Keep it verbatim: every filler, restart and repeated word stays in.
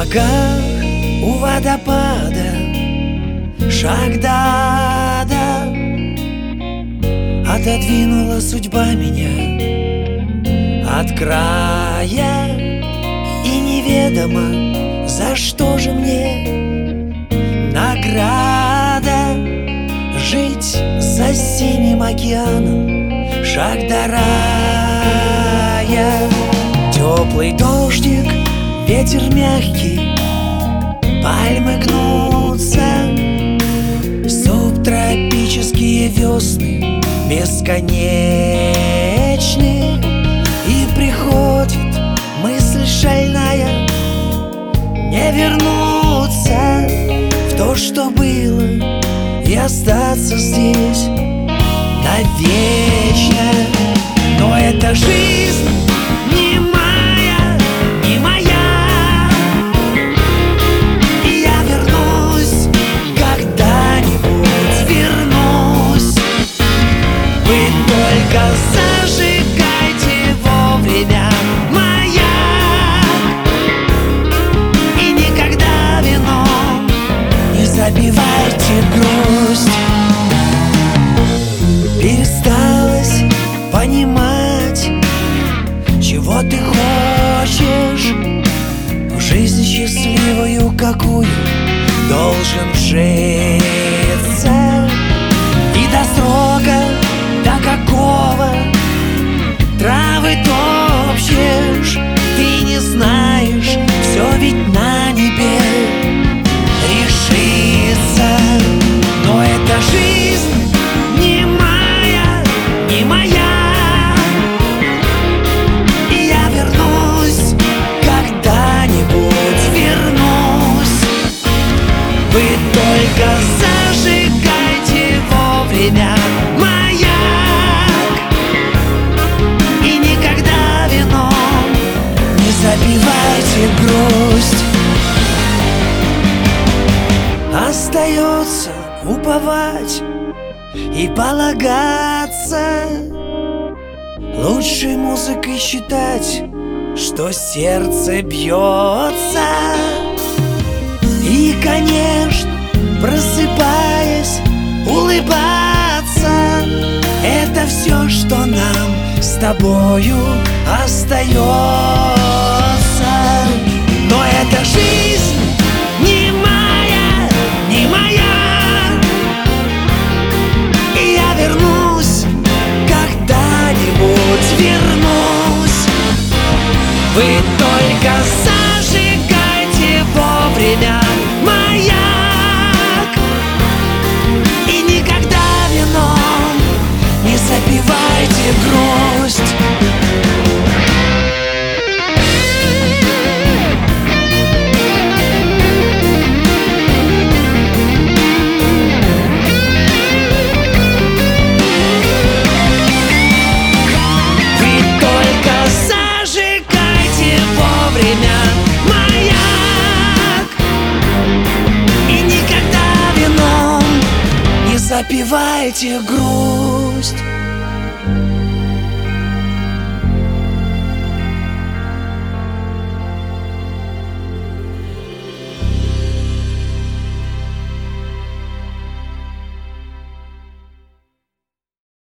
ногах у водопада шаг до ада. Отодвинула судьба меня от края, и неведомо, за что же мне награда. Жить за синим океаном, шаг до рая. Теплый дождик, ветер мягкий, пальмы гнутся, субтропические весны бесконечны. И приходит мысль шальная: не вернуться в то, что было, и остаться здесь навечно. Но эта жизнь не моя, не моя, и я вернусь, когда-нибудь вернусь. Вы только зажигайте вовремя маяк, и никогда вином не забивайте грусть. Пересталось понимать, чего ты хочешь, в жизнь счастливую какую должен вжиться. И до срока, до какого травы топчешь, ты не знаешь, все ведь на небе решится. Но эта жизнь не моя, не моя, и я вернусь, когда-нибудь вернусь. Вы только зажигайте вовремя маяк, и никогда вином не забивайте грусть. Остается уповать и полагаться, лучшей музыкой считать, что сердце бьется. И, конечно, просыпаясь, улыбаться — это все, что нам с тобою остается. Но эта жизнь не моя, не моя, и я вернусь, когда-нибудь вернусь. Вы только зажигайте вовремя маяк, и никогда вином не забивайте грусть. Запивайте грусть.